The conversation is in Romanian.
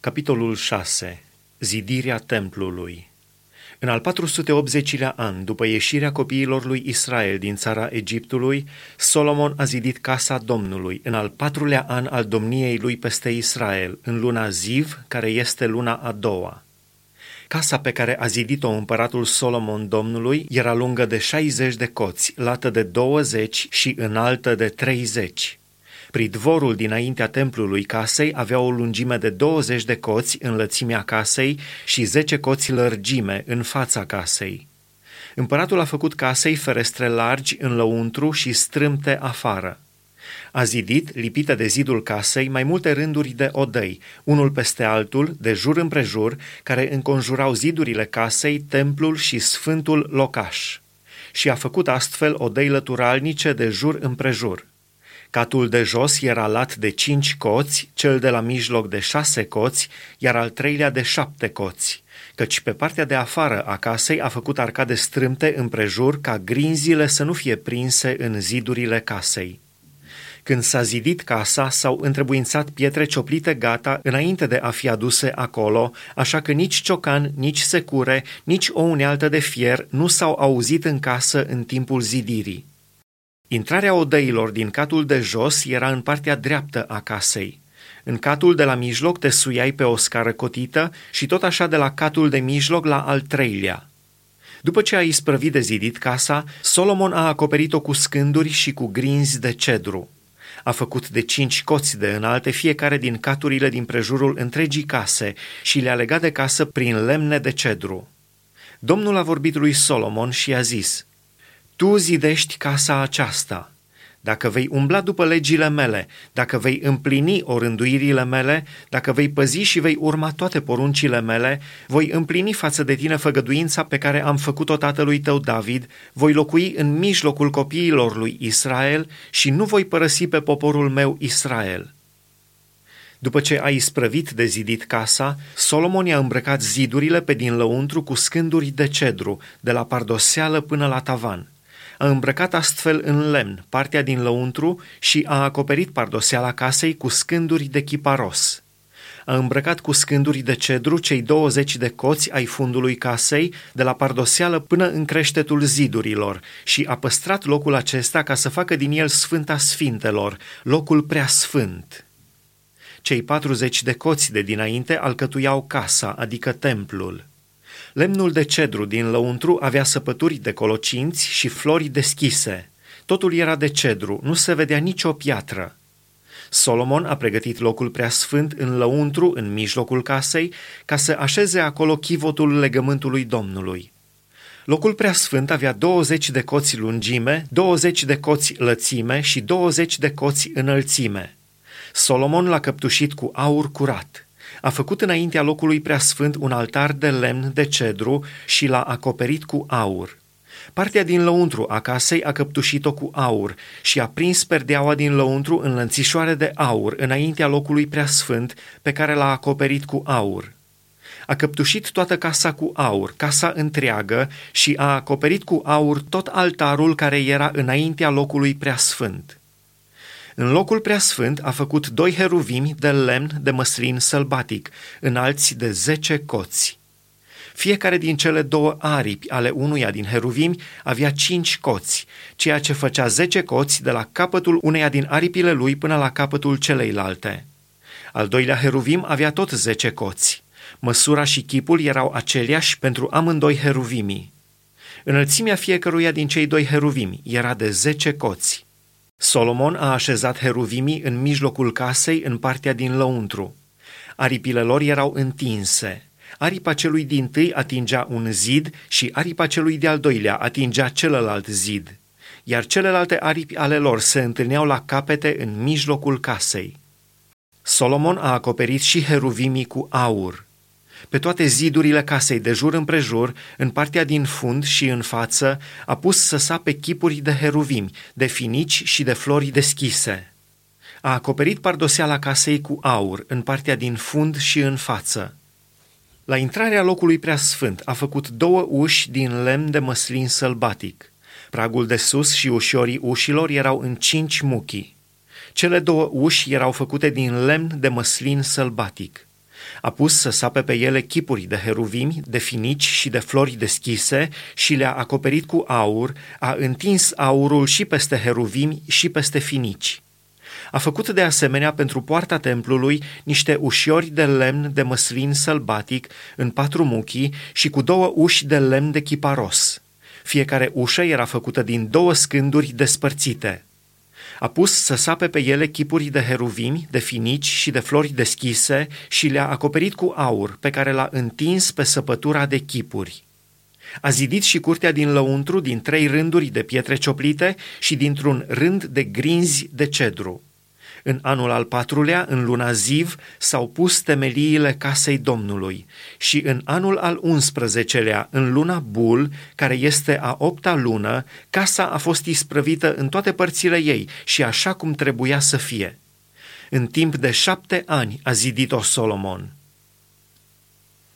Capitolul 6. Zidirea templului. În al 480-lea an, după ieșirea copiilor lui Israel din țara Egiptului, Solomon a zidit casa Domnului în al 4-lea an al domniei lui peste Israel, în luna Ziv, care este luna a doua. Casa pe care a zidit-o împăratul Solomon Domnului era lungă de 60 de coți, lată de 20 și înaltă de 30. Pridvorul dinaintea templului casei avea o lungime de 20 de coți în lățimea casei și 10 coți lărgime în fața casei. Împăratul a făcut casei ferestre largi în lăuntru și strâmte afară. A zidit, lipite de zidul casei, mai multe rânduri de odăi, unul peste altul, de jur împrejur, care înconjurau zidurile casei, templul și sfântul locaș. Și a făcut astfel odăi lăturalnice de jur împrejur. Catul de jos era lat de 5 coți, cel de la mijloc de 6 coți, iar al treilea de 7 coți, căci pe partea de afară a casei a făcut arcade strâmte împrejur ca grinzile să nu fie prinse în zidurile casei. Când s-a zidit casa, s-au întrebuințat pietre cioplite gata înainte de a fi aduse acolo, așa că nici ciocan, nici secure, nici o unealtă de fier nu s-au auzit în casă în timpul zidirii. Intrarea odăilor din catul de jos era în partea dreaptă a casei. În catul de la mijloc te suiai pe o scară cotită și tot așa de la catul de mijloc la al treilea. După ce a isprăvit de zidit casa, Solomon a acoperit-o cu scânduri și cu grinzi de cedru. A făcut de 5 coți de înalte fiecare din caturile din prejurul întregii case și le-a legat de casă prin lemne de cedru. Domnul a vorbit lui Solomon și i-a zis: Tu zidești casa aceasta. Dacă vei umbla după legile mele, dacă vei împlini orânduirile mele, dacă vei păzi și vei urma toate poruncile mele, voi împlini față de tine făgăduința pe care am făcut-o tatălui tău David, voi locui în mijlocul copiilor lui Israel și nu voi părăsi pe poporul meu Israel. După ce a isprăvit de zidit casa, Solomon i-a îmbrăcat zidurile pe din lăuntru cu scânduri de cedru, de la pardoseală până la tavan. A îmbrăcat astfel în lemn partea din lăuntru și a acoperit pardoseala casei cu scânduri de chiparos. A îmbrăcat cu scânduri de cedru cei 20 de coți ai fundului casei, de la pardoseală până în creștetul zidurilor, și a păstrat locul acesta ca să facă din el Sfânta Sfintelor, locul preasfânt. Cei 40 de coți de dinainte alcătuiau casa, adică templul. Lemnul de cedru din lăuntru avea săpături de colocinți și flori deschise. Totul era de cedru, nu se vedea nicio piatră. Solomon a pregătit locul preasfânt în lăuntru, în mijlocul casei, ca să așeze acolo chivotul legământului Domnului. Locul preasfânt avea 20 de coți lungime, 20 de coți lățime și 20 de coți înălțime. Solomon l-a căptușit cu aur curat. A făcut înaintea locului preasfânt un altar de lemn de cedru și l-a acoperit cu aur. Partea din lăuntru a casei a căptușit-o cu aur și a prins perdeaua din lăuntru în lănțișoare de aur înaintea locului preasfânt pe care l-a acoperit cu aur. A căptușit toată casa cu aur, casa întreagă, și a acoperit cu aur tot altarul care era înaintea locului preasfânt. În locul preasfânt a făcut 2 heruvimi de lemn de măslin sălbatic, înalți de 10 coți. Fiecare din cele 2 aripi ale unuia din heruvimi avea 5 coți, ceea ce făcea 10 coți de la capătul uneia din aripile lui până la capătul celeilalte. Al doilea heruvim avea tot 10 coți. Măsura și chipul erau aceleași pentru amândoi heruvimii. Înălțimea fiecăruia din cei 2 heruvimi era de 10 coți. Solomon a așezat heruvimii în mijlocul casei în partea din lăuntru. Aripile lor erau întinse. Aripa celui dintâi atingea un zid și aripa celui de-al doilea atingea celălalt zid, iar celelalte aripi ale lor se întâlneau la capete în mijlocul casei. Solomon a acoperit și heruvimii cu aur. Pe toate zidurile casei de jur împrejur, în partea din fund și în față, a pus să sape chipuri de heruvimi, de finici și de flori deschise. A acoperit pardoseala casei cu aur, în partea din fund și în față. La intrarea locului preasfânt a făcut 2 uși din lemn de măslin sălbatic. Pragul de sus și ușorii ușilor erau în 5 muchii. Cele 2 uși erau făcute din lemn de măslin sălbatic. A pus să sape pe ele chipuri de heruvimi, de finici și de flori deschise și le-a acoperit cu aur, a întins aurul și peste heruvimi și peste finici. A făcut de asemenea pentru poarta templului niște ușiori de lemn de măslin sălbatic în 4 muchii și cu 2 uși de lemn de chiparos. Fiecare ușă era făcută din 2 scânduri despărțite. A pus să sape pe ele chipuri de heruvimi, de finici și de flori deschise și le-a acoperit cu aur, pe care l-a întins pe săpătura de chipuri. A zidit și curtea din lăuntru din 3 rânduri de pietre cioplite și dintr-un rând de grinzi de cedru. În anul al 4-lea, în luna Ziv, s-au pus temeliile casei Domnului și în anul al 11-lea, în luna Bul, care este a 8-a lună, casa a fost isprăvită în toate părțile ei și așa cum trebuia să fie. În timp de 7 ani a zidit-o Solomon.